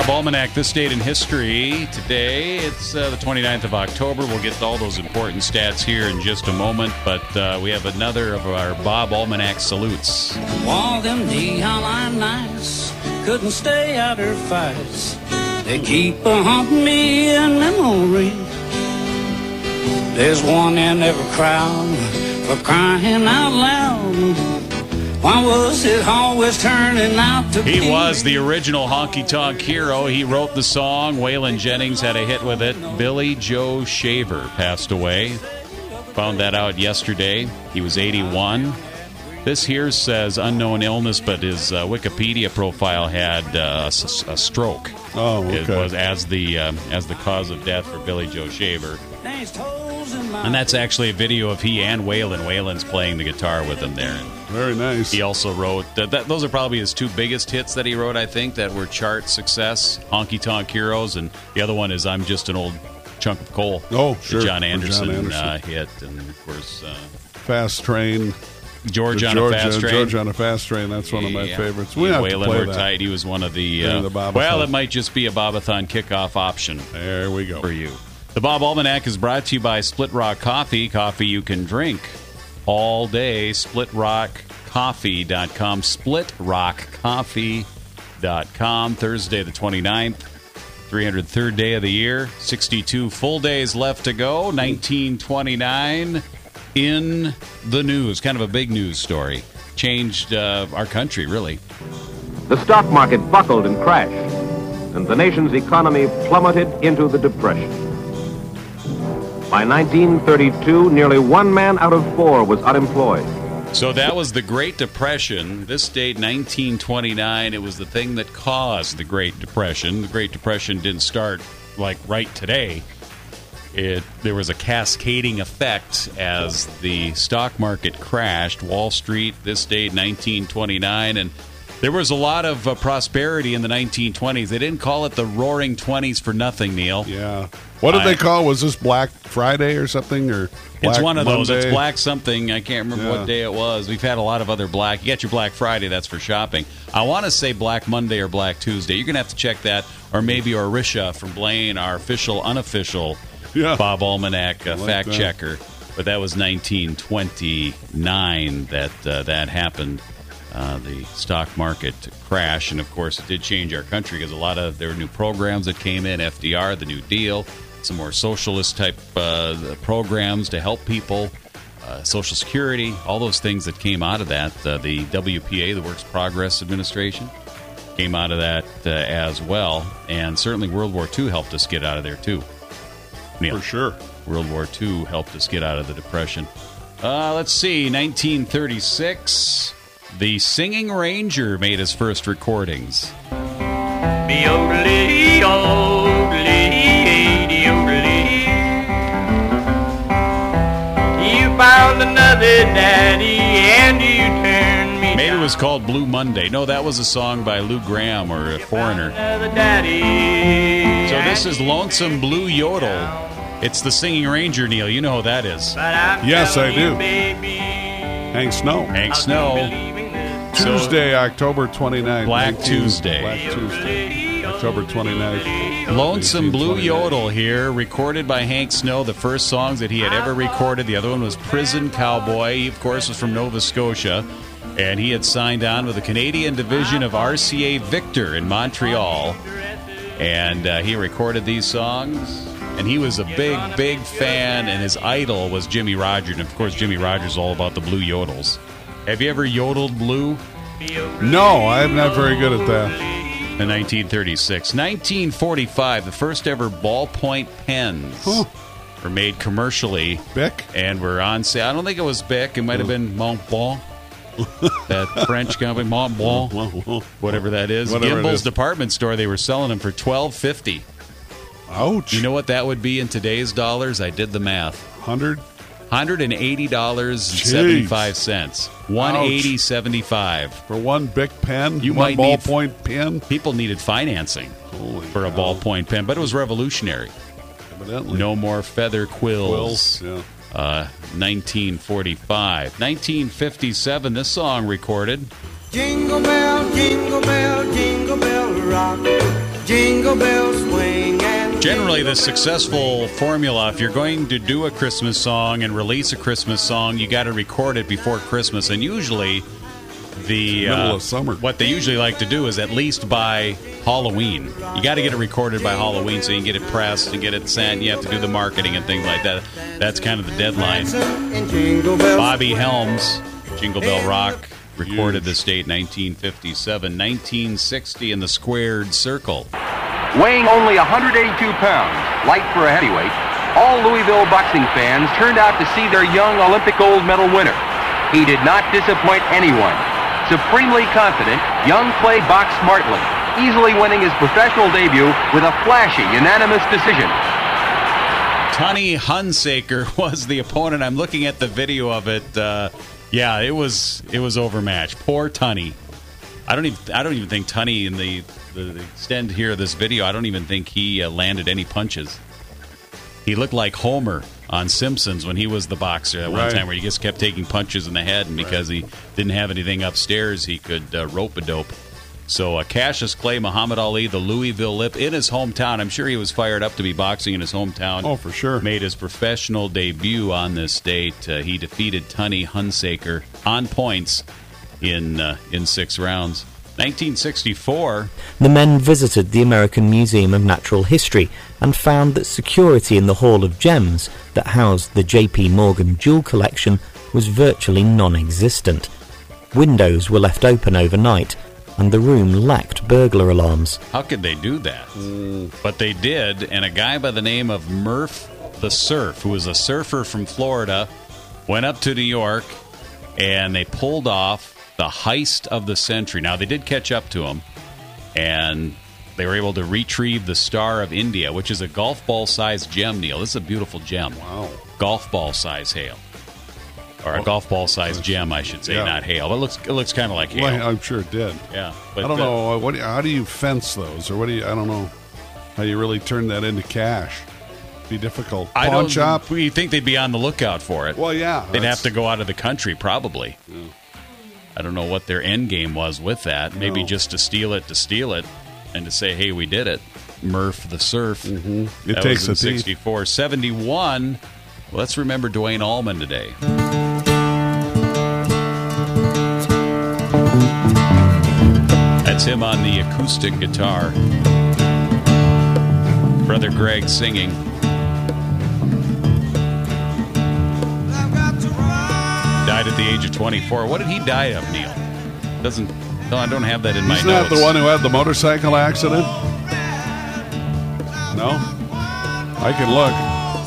Bob Almanac, this date in history. Today, it's the 29th of October. We'll get to all those important stats here in just a moment, but we have another of our Bob Almanac salutes. All them neon nights couldn't stay out her fights. They keep haunting me in memory. There's one in every crowd for crying out loud. Why was it always turning out to be? He was the original honky-tonk hero. He wrote the song. Waylon Jennings had a hit with it. Billy Joe Shaver passed away. Found that out yesterday. He was 81. This here says unknown illness, but his Wikipedia profile had a stroke. Oh, okay. It was as the cause of death for Billy Joe Shaver. And that's actually a video of he and Waylon. Waylon's playing the guitar with him there. Very nice. He also wrote, those are probably his two biggest hits that he wrote, I think, that were chart success, Honky Tonk Heroes, and the other one is I'm Just an Old Chunk of Coal. Oh, sure. The John Anderson hit, and of course... Fast Train. George on a Fast Train. George on a Fast Train, that's one of my favorites. We have to Waylon play were that. tight. He was one of the Bobathon. well, it might just be a Bobathon kickoff option. There we go. For you. The Bob Almanac is brought to you by Split Rock Coffee. Coffee you can drink all day. SplitRockCoffee.com. SplitRockCoffee.com. Thursday the 29th. 303rd day of the year. 62 full days left to go. 1929 in the news. Kind of a big news story. Changed our country, really. The stock market buckled and crashed, and the nation's economy plummeted into the Depression. By 1932, nearly 1 man out of 4 was unemployed. So that was the Great Depression. This date, 1929, it was the thing that caused the Great Depression. The Great Depression didn't start, like, right today. There was a cascading effect as the stock market crashed. Wall Street, this date, 1929, and there was a lot of prosperity in the 1920s. They didn't call it the Roaring Twenties for nothing, Neil. Yeah. What did they call it? Was this Black Friday or something? Or Black It's one of those. Monday? It's Black something. I can't remember what day it was. We've had a lot of other black. You got your Black Friday. That's for shopping. I want to say Black Monday or Black Tuesday. You're going to have to check that. Or maybe Orisha from Blaine, our official, unofficial Bob Almanac fact checker. But that was 1929 that happened. The stock market crash, and of course it did change our country because there were new programs that came in, FDR, the New Deal, some more socialist type programs to help people, Social Security, all those things that came out of that. The WPA, the Works Progress Administration, came out of that as well, and certainly World War II helped us get out of there too. Neil. For sure. World War II helped us get out of the Depression. Let's see, 1936. The Singing Ranger made his first recordings. Be-odely, odely, odely. You found another daddy and you turned me Maybe it was called Blue Monday. No, that was a song by Lou Graham or a Foreigner. Daddy. So this is Lonesome Blue Yodel. It's the Singing Ranger, Neil. You know who that is. Yes, I do. Hank Snow. Hank Snow. Tuesday, October 29th. Black Tuesday. Black Tuesday. October 29th. Lonesome Blue Yodel here, recorded by Hank Snow, the first songs that he had ever recorded. The other one was Prison Cowboy. He, of course, was from Nova Scotia, and he had signed on with the Canadian division of RCA Victor in Montreal, and he recorded these songs. And he was a big, big fan, and his idol was Jimmy Rogers. And, of course, Jimmy Rogers is all about the blue yodels. Have you ever yodeled blue? No, I'm not very good at that. In 1936. 1945, the first ever ballpoint pens were made commercially. Bic? And were on sale. I don't think it was Bic. It might have been Montblanc. That French company, Montblanc. Whatever that is. Whatever it Gimbel's is. department store, they were selling them for $12.50. Ouch. You know what that would be in today's dollars? I did the math. 100? $180.75. $180.75 for one Bic pen. You one might need ballpoint pen. People needed financing for a cow. ballpoint pen, but it was revolutionary. Evidently. No more feather quills. Yeah. 1945, 1957. This song recorded. Jingle bell, jingle bell, jingle bell rock. Jingle bells swing and Generally, the successful formula, if you're going to do a Christmas song and release a Christmas song, you got to record it before Christmas. And usually, the Middle of summer. what they usually like to do is at least by Halloween. You got to get it recorded by Halloween so you can get it pressed and get it sent. You have to do the marketing and things like that. That's kind of the deadline. and jingle bells. Bobby Helms, Jingle Bell Rock, recorded this date 1957, 1960 in the Squared Circle. Weighing only 182 pounds, light for a heavyweight, all Louisville boxing fans turned out to see their young Olympic gold medal winner. He did not disappoint anyone. Supremely confident, young Clay boxed smartly, easily winning his professional debut with a flashy, unanimous decision. Tunney Hunsaker was the opponent. I'm looking at the video of it. Yeah, it was overmatched. Poor Tunney. I don't even think Tunney, in the extent here of this video, I don't even think he landed any punches. He looked like Homer on Simpsons when he was the boxer at one time, where he just kept taking punches in the head, and because he didn't have anything upstairs, he could rope-a-dope. So Cassius Clay, Muhammad Ali, the Louisville Lip, in his hometown. I'm sure he was fired up to be boxing in his hometown. Oh, for sure. Made his professional debut on this date. He defeated Tunney Hunsaker on points in 6 rounds. 1964. The men visited the American Museum of Natural History and found that security in the Hall of Gems that housed the J.P. Morgan jewel collection was virtually non-existent. Windows were left open overnight, and the room lacked burglar alarms. How could they do that? But they did, and a guy by the name of Murph the Surf, who was a surfer from Florida, went up to New York, and they pulled off the heist of the century. Now, they did catch up to him, and they were able to retrieve the Star of India, which is a golf ball-sized gem, Neil. This is a beautiful gem. Wow. Golf ball-sized hail. Or a golf ball-sized gem, I should say, not hail. But it looks kind of like hail. Well, I'm sure it did. Yeah. But I don't know. How do you fence those? Or I don't know how you really turn that into cash. Be difficult. Pawn shop? You think they'd be on the lookout for it. Well, yeah. They'd have to go out of the country, probably. Yeah. I don't know what their end game was with that. Maybe just to steal it, and to say, hey, we did it. Murph the Surf. Mm-hmm. That takes was in 64. 71. Let's remember Dwayne Allman today. That's him on the acoustic guitar. Brother Greg singing. Died at the age of 24. What did he die of, Neil? I don't have that in my notes. He's not the one who had the motorcycle accident? No? I can look.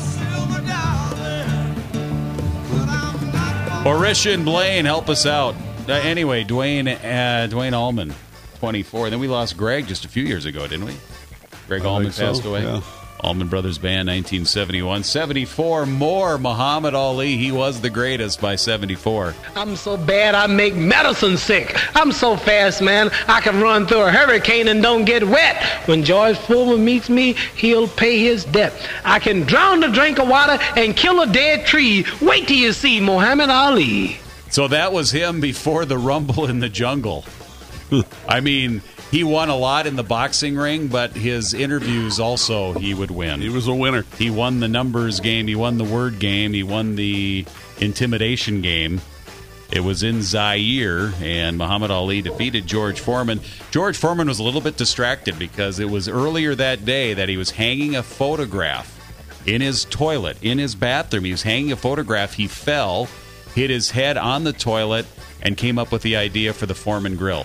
Horisha and Blaine, help us out. Anyway, Dwayne Allman, 24. Then we lost Greg just a few years ago, didn't we? Greg Allman passed away. Yeah. Allman Brothers Band, 1971. 74, more Muhammad Ali. He was the greatest by 74. I'm so bad I make medicine sick. I'm so fast, man, I can run through a hurricane and don't get wet. When George Foreman meets me, he'll pay his debt. I can drown a drink of water and kill a dead tree. Wait till you see Muhammad Ali. So that was him before the Rumble in the Jungle. I mean, he won a lot in the boxing ring, but his interviews also he would win. He was a winner. He won the numbers game. He won the word game. He won the intimidation game. It was in Zaire, and Muhammad Ali defeated George Foreman. George Foreman was a little bit distracted because it was earlier that day that he was hanging a photograph in his toilet, in his bathroom. He was hanging a photograph. He fell, hit his head on the toilet, and came up with the idea for the Foreman Grill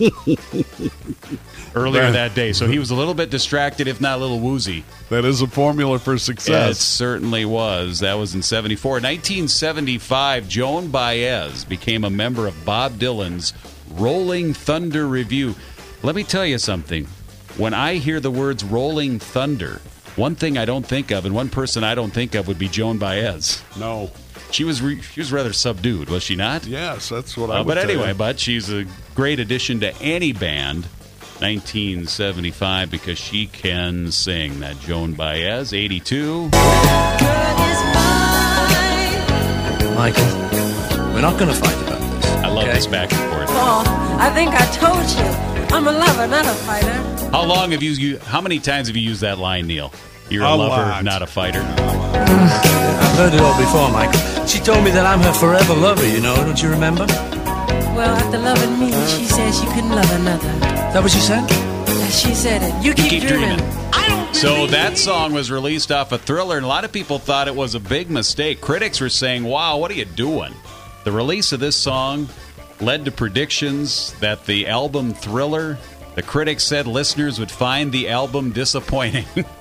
earlier that day. So he was a little bit distracted, if not a little woozy. That is a formula for success. It certainly was. That was in 74. 1975, Joan Baez became a member of Bob Dylan's Rolling Thunder Revue. Let me tell you something. When I hear the words Rolling Thunder, one thing I don't think of, and one person I don't think of, would be Joan Baez. No. She was rather subdued, was she not? Yes, that's what I would But tell anyway, you. but she's a great addition to any band. 1975, because she can sing. That Joan Baez, 82. Michael, we're not going to fight about this. I love this back and forth. Oh, I think I told you. I'm a lover, not a fighter. How many times have you used that line, Neil? You're a A lover, lot. not a fighter. I've heard it all before, Michael. She told me that I'm her forever lover, you know, don't you remember? Well, after loving me, she said she couldn't love another. Is that what she said? Yeah, she said it. You keep dreaming. So that song was released off of Thriller, and a lot of people thought it was a big mistake. Critics were saying, wow, what are you doing? The release of this song led to predictions that the album Thriller, the critics said listeners would find the album disappointing.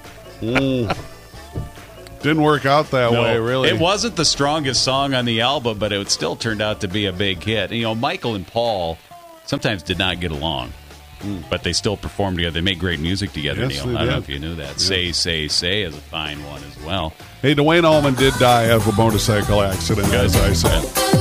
Didn't work out that way, really. It wasn't the strongest song on the album, but it still turned out to be a big hit. You know, Michael and Paul sometimes did not get along, but they still performed together. They made great music together, Yes, Neil. they I don't know did. if you knew that. Yeah. Say is a fine one as well. Hey, Dwayne Allman did die of a motorcycle accident, as I said.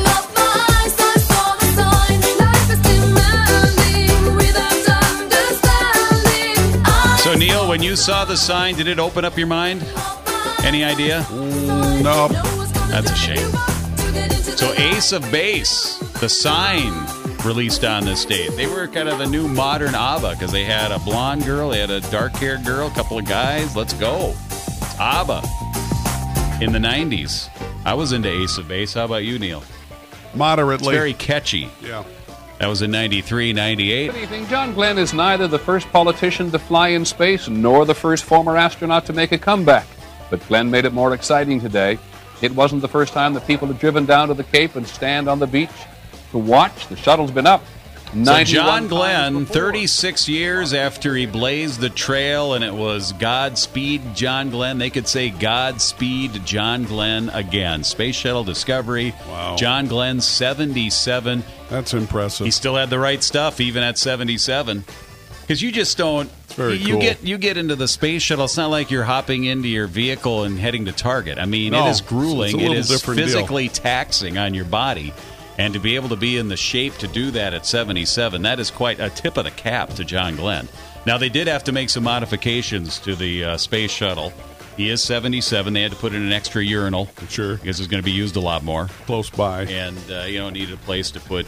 So, Neil, when you saw the sign, did it open up your mind? Any idea? No. That's a shame. So, Ace of Base, the sign released on this date. They were kind of the new modern ABBA because they had a blonde girl, they had a dark-haired girl, a couple of guys. Let's go. It's ABBA in the 90s. I was into Ace of Base. How about you, Neil? Moderately. It's very catchy. Yeah. That was in 93, 98. Good evening. John Glenn is neither the first politician to fly in space nor the first former astronaut to make a comeback. But Glenn made it more exciting today. It wasn't the first time that people had driven down to the Cape and stand on the beach to watch. The shuttle's been up. So John Glenn, 36 years after he blazed the trail, and it was Godspeed John Glenn. They could say Godspeed John Glenn again. Space Shuttle Discovery. Wow. John Glenn, 77. That's impressive. He still had the right stuff even at 77. Because you just don't. very you cool. you get into the space shuttle. It's not like you're hopping into your vehicle and heading to Target. I mean, No, it is grueling. it's a It little is different deal. physically taxing on your body. And to be able to be in the shape to do that at 77, that is quite a tip of the cap to John Glenn. Now, they did have to make some modifications to the space shuttle. He is 77. They had to put in an extra urinal. Sure. Because it's going to be used a lot more. Close by. And, needed a place to put,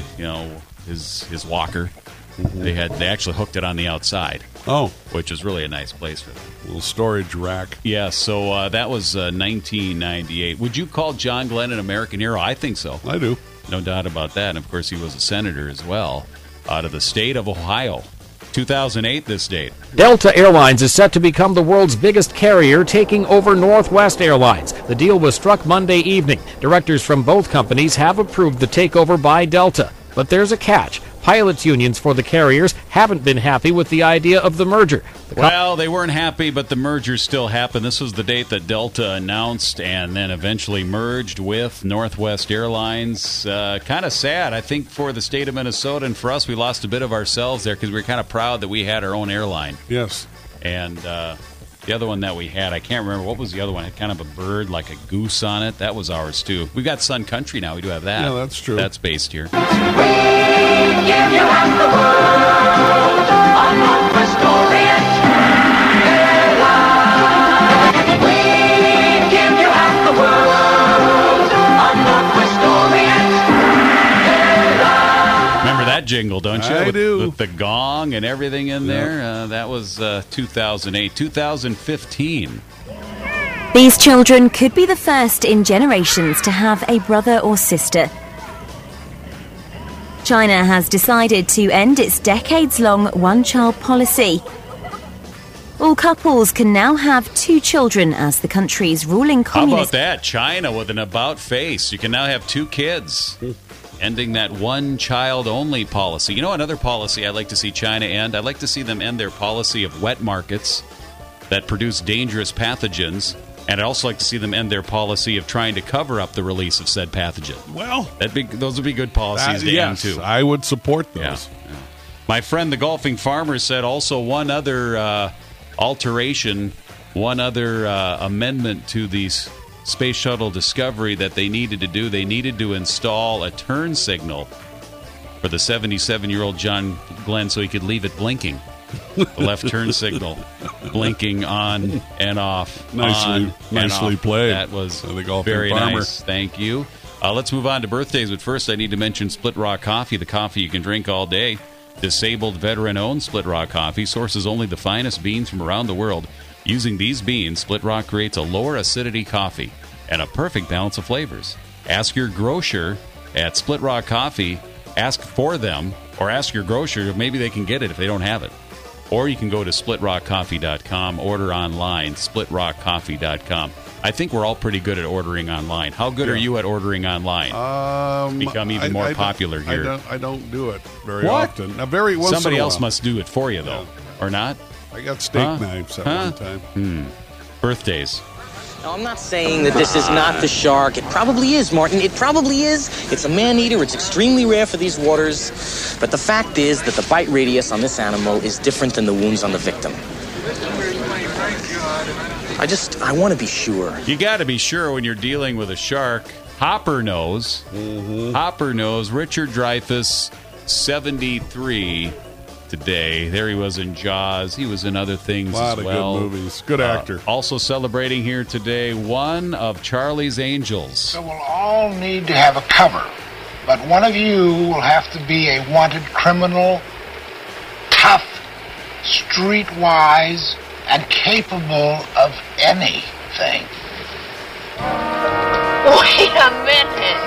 his walker. They actually hooked it on the outside. Oh. Which is really a nice place for them. A little storage rack. Yeah, so that was 1998. Would you call John Glenn an American hero? I think so. I do. No doubt about that. And, of course, he was a senator as well out of the state of Ohio. 2008, this date. Delta Airlines is set to become the world's biggest carrier, taking over Northwest Airlines. The deal was struck Monday evening. Directors from both companies have approved the takeover by Delta. But there's a catch. Pilots' unions for the carriers haven't been happy with the idea of the merger. Well, they weren't happy, but the merger still happened. This was the date that Delta announced and then eventually merged with Northwest Airlines. Kind of sad, I think, for the state of Minnesota. And for us, we lost a bit of ourselves there because we were kind of proud that we had our own airline. Yes. And the other one that we had, I can't remember. What was the other one? It had kind of a bird, like a goose on it. That was ours, too. We've got Sun Country now. We do have that. Yeah, that's true. That's based here. Give you half the world on Northwest Orient Airlines. We give you half the world on Northwest Orient Airlines. Remember that jingle, don't you? I do. With the gong and everything in there. That was 2008. 2015. These children could be the first in generations to have a brother or sister. China has decided to end its decades-long one-child policy. All couples can now have 2 children as the country's ruling How communist... about that? China with an about face. You can now have 2 kids. Ending that one-child-only policy. You know another policy I'd like to see China end? I'd like to see them end their policy of wet markets that produce dangerous pathogens. And I'd also like to see them end their policy of trying to cover up the release of said pathogen. Well, those would be good policies to end, too. I would support those. Yeah. My friend, the golfing farmer, said also one other alteration, one other amendment to the Space Shuttle Discovery that they needed to do. They needed to install a turn signal for the 77-year-old John Glenn so he could leave it blinking. The left turn signal blinking on and off. Nicely played. That was the golfing very farmer. nice. Thank you. Let's move on to birthdays, but first I need to mention Split Rock Coffee, the coffee you can drink all day. Disabled veteran-owned Split Rock Coffee sources only the finest beans from around the world. Using these beans, Split Rock creates a lower acidity coffee and a perfect balance of flavors. Ask your grocer at Split Rock Coffee, ask for them, or ask your grocer if maybe they can get it if they don't have it. Or you can go to splitrockcoffee.com, order online, splitrockcoffee.com. I think we're all pretty good at ordering online. How good are you at ordering online? Become even more popular here. I don't do it very often. Very once Somebody in a else while. must do it for you, though. Or not? I got steak knives at one time. Birthdays. Now, I'm not saying that this is not the shark. It probably is, Martin. It probably is. It's a man-eater. It's extremely rare for these waters. But the fact is that the bite radius on this animal is different than the wounds on the victim. I want to be sure. You got to be sure when you're dealing with a shark. Hopper knows. Hopper knows. Richard Dreyfuss, 73 today. There he was in Jaws. He was in other things as well. A lot of good movies. Good actor. Also celebrating here today, one of Charlie's Angels. So we'll all need to have a cover. But one of you will have to be a wanted criminal, tough, streetwise, and capable of anything. Wait a minute.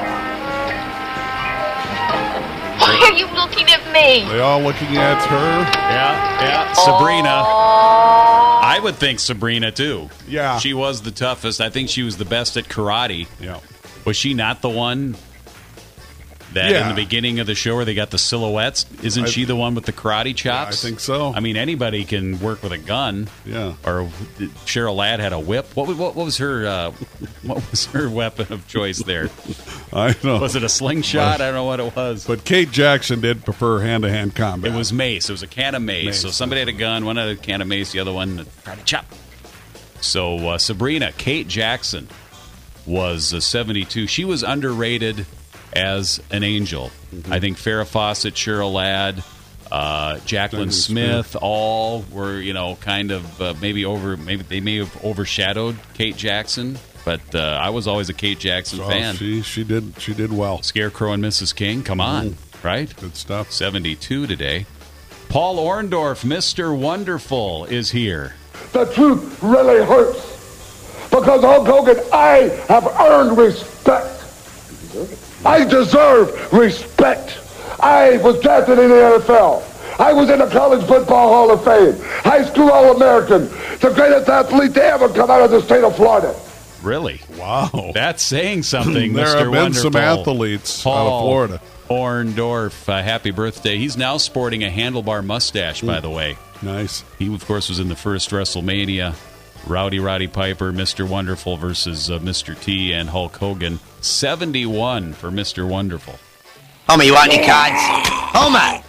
Why are you looking at me? They all looking at her? Yeah. Sabrina. I would think Sabrina, too. Yeah. She was the toughest. I think she was the best at karate. Yeah. Was she not the one that in the beginning of the show where they got the silhouettes? Isn't she the one with the karate chops? I think so. I mean, anybody can work with a gun. Yeah. Or Cheryl Ladd had a whip. What was her weapon of choice there? I know. Was it a slingshot? I don't know what it was. But Kate Jackson did prefer hand-to-hand combat. It was mace. It was a can of mace. So somebody had a gun, one had a can of mace, the other one a karate chop. So Sabrina, Kate Jackson, was 72. She was underrated as an angel. I think Farrah Fawcett, Cheryl Ladd, Jacqueline Smith, all were, kind of maybe they may have overshadowed Kate Jackson, but I was always a Kate Jackson fan. She did well. Scarecrow and Mrs. King, come on, right? Good stuff. 72 today. Paul Orndorff, Mr. Wonderful, is here. The truth really hurts. Because Hulk Hogan, I have earned respect. I deserve respect. I was drafted in the NFL. I was in the College Football Hall of Fame. High school All-American. The greatest athlete to ever come out of the state of Florida. Really? Wow. That's saying something, there Mr. have been Wonderful. some athletes Paul out of Florida. Orndorff, happy birthday. He's now sporting a handlebar mustache, by the way. Nice. He, of course, was in the first WrestleMania. Roddy Piper, Mr. Wonderful versus Mr. T and Hulk Hogan. 71 for Mr. Wonderful. Homer, you want any cards? Homer!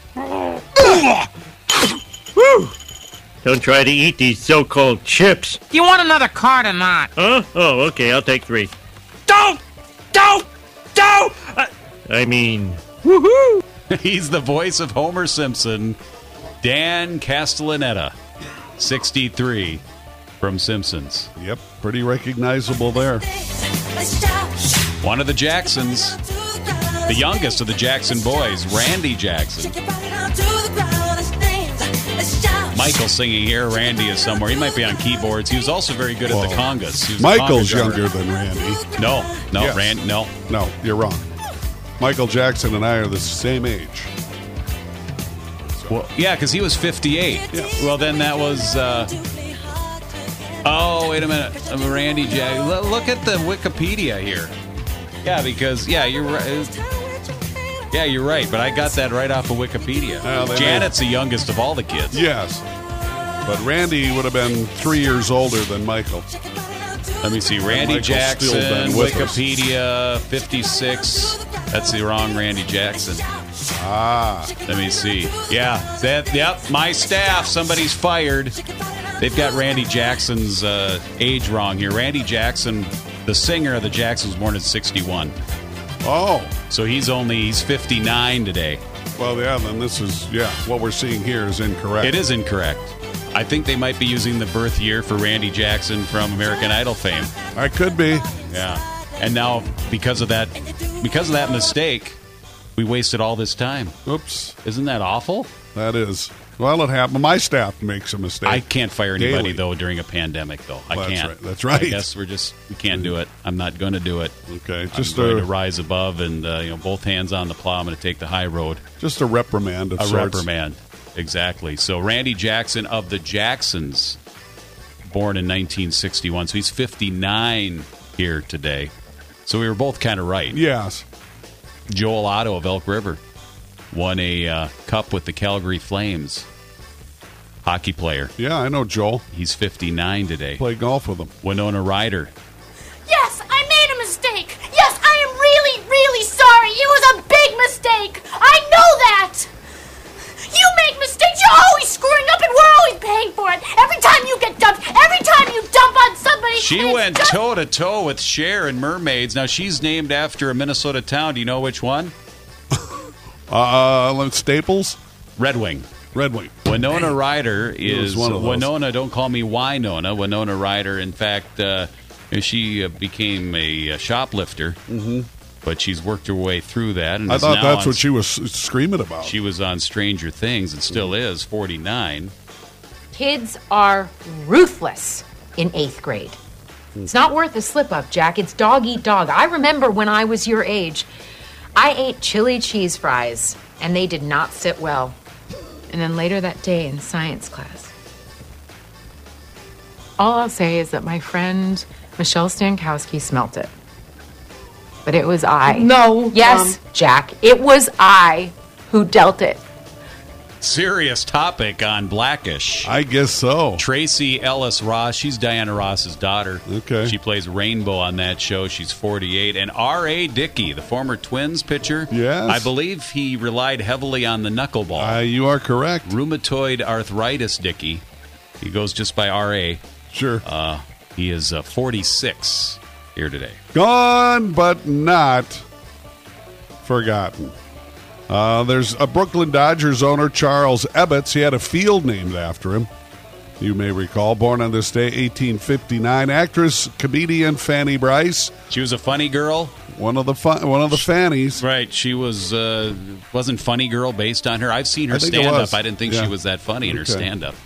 Don't try to eat these so-called chips. Do you want another card or not? Huh? Oh, okay, I'll take 3. Don't! I mean, woohoo! He's the voice of Homer Simpson, Dan Castellaneta, 63 from Simpsons. Yep, pretty recognizable there. One of the Jacksons, the youngest of the Jackson boys, Randy Jackson. Michael's singing here. Randy is somewhere. He might be on keyboards. He was also very good at the congas. He was Michael's a conga drummer. younger than Randy. No, Yes. Randy, no. No, you're wrong. Michael Jackson and I are the same age. Well, yeah, because he was 58. Yeah. Well, then that was... oh, wait a minute. Randy Jackson. Look at the Wikipedia here. Yeah, because, you're right. Yeah, you're right, but I got that right off of Wikipedia. Janet's the youngest of all the kids. Yes. But Randy would have been 3 years older than Michael. Let me see. Randy Michael's Jackson, still been with us. Wikipedia, 56. That's the wrong Randy Jackson. Let me see. Yeah, yep, my staff. Somebody's fired. They've got Randy Jackson's age wrong here. Randy Jackson, the singer of the Jacksons, was born in 61. Oh. So he's 59 today. Well, yeah, then this is, what we're seeing here is incorrect. It is incorrect. I think they might be using the birth year for Randy Jackson from American Idol fame. I could be. Yeah. And now, because of that mistake, We wasted all this time. Oops. Isn't that awful? That is. Well, it happened. My staff makes a mistake. I can't fire anybody, daily. though, during a pandemic, though. I Well, can't. That's right. I guess we can't do it. I'm not going to do it. Okay. I'm going to rise above and, both hands on the plow. I'm going to take the high road. Just a reprimand of sorts. Reprimand. Exactly. So Randy Jackson of the Jacksons, born in 1961. So he's 59 here today. So we were both kind of right. Yes. Joel Otto of Elk River won a cup with the Calgary Flames. Hockey player. Yeah, I know Joel. He's 59 today. Play golf with him. Winona Ryder. Yes, I made a mistake. Yes, I am really, really sorry. It was a big mistake. I know that. You make mistakes. You're always screwing up, and we're always paying for it. Every time you get dumped, every time you dump on somebody. She went toe-to-toe with Cher in Mermaids. Now, she's named after a Minnesota town. Do you know which one? Staples? Red Wing. Red Wing. Winona Ryder is one of those. Winona. Don't call me Winona. Winona Ryder. In fact, she became a shoplifter, but she's worked her way through that. And I is thought now that's on- what she was screaming about. She was on Stranger Things and still is. 49. Kids are ruthless in 8th grade. It's not worth a slip-up, Jack. It's dog eat dog. I remember when I was your age, I ate chili cheese fries, and they did not sit well. And then later that day in science class. All I'll say is that my friend Michelle Stankowski smelt it. But it was I. No. Yes, Jack. It was I who dealt it. Serious topic on Blackish. I guess so. Tracy Ellis Ross. She's Diana Ross's daughter. Okay. She plays Rainbow on that show. She's 48. And R.A. Dickey, the former Twins pitcher. Yes. I believe he relied heavily on the knuckleball. You are correct. Rheumatoid arthritis Dickey. He goes just by R.A. Sure. He is 46 here today. Gone, but not forgotten. There's a Brooklyn Dodgers owner, Charles Ebbets. He had a field named after him. You may recall, born on this day, 1859. Actress, comedian Fanny Bryce. She was a funny girl. One of the Fannies. Right. She was wasn't Funny Girl based on her. I've seen her stand up. I didn't think she was that funny in her stand up.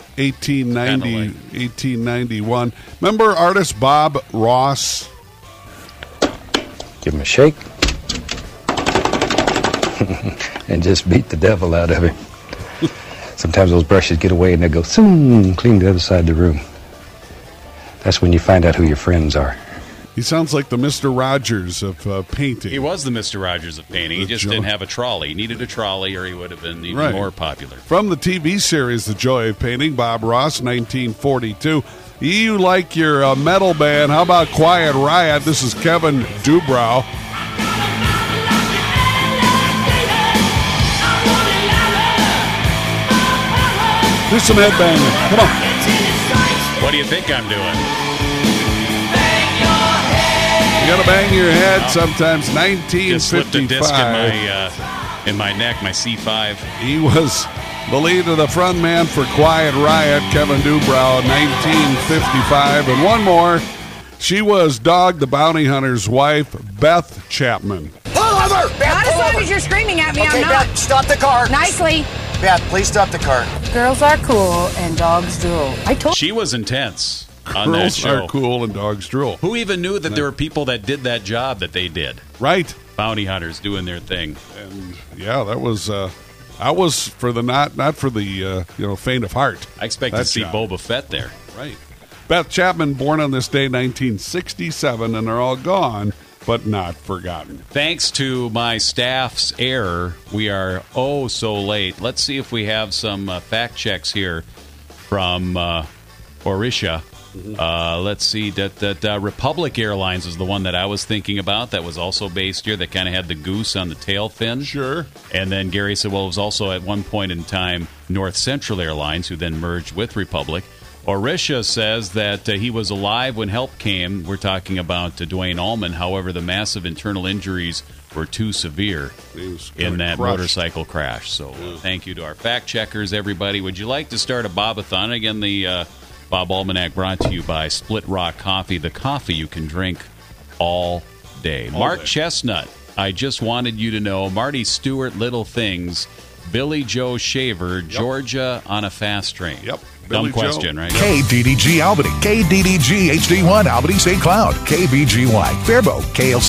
1891. Remember artist Bob Ross? Give him a shake. And just beat the devil out of him. Sometimes those brushes get away and they go zoom, clean the other side of the room. That's when you find out who your friends are. He sounds like the Mr. Rogers of painting. He was the Mr. Rogers of painting. He just didn't have a trolley. He needed a trolley or he would have been even more popular. From the TV series The Joy of Painting, Bob Ross, 1942. You like your metal band. How about Quiet Riot? This is Kevin Dubrow. Do some headbanging. Come on. What do you think I'm doing? You gotta bang your head sometimes. 1955. Just slipped a disc in my neck, my C5. He was the lead of the front man for Quiet Riot, Kevin Dubrow, 1955. And one more. She was Dog the Bounty Hunter's wife, Beth Chapman. Pull over! Beth, Not as long as you're screaming at me, okay, I'm not. Beth, stop the car. Nicely. Beth, please stop the car. Girls are cool and dogs drool. I told She was intense on that Girls show. are cool and dogs drool. Who even knew that there were people that did that job that they did? Right. Bounty hunters doing their thing. And yeah, that was for the not for the faint of heart. I expect to see Boba Fett there. Right. Beth Chapman, born on this day, 1967, and they're all gone, but not forgotten. Thanks to my staff's error, we are so late. Let's see if we have some fact checks here from Orisha. Let's see that Republic Airlines is the one that I was thinking about. That was also based here. That kind of had the goose on the tail fin. Sure. And then Gary said, well, it was also at one point in time North Central Airlines, who then merged with Republic. Orisha says that he was alive when help came. We're talking about Dwayne Allman. However, the massive internal injuries were too severe in that motorcycle crash. So thank you to our fact checkers, everybody. Would you like to start a Bob-a-thon? Again, the Bob Almanac brought to you by Split Rock Coffee, the coffee you can drink all day. Mark Chestnut I just wanted you to know, Marty Stewart, Little Things, Billy Joe Shaver, Georgia on a fast train. Yep. Dumb Billy question, Joe. right? KDDG Albany, KDDG HD1 Albany St. Cloud, KBGY Faribault, KLC.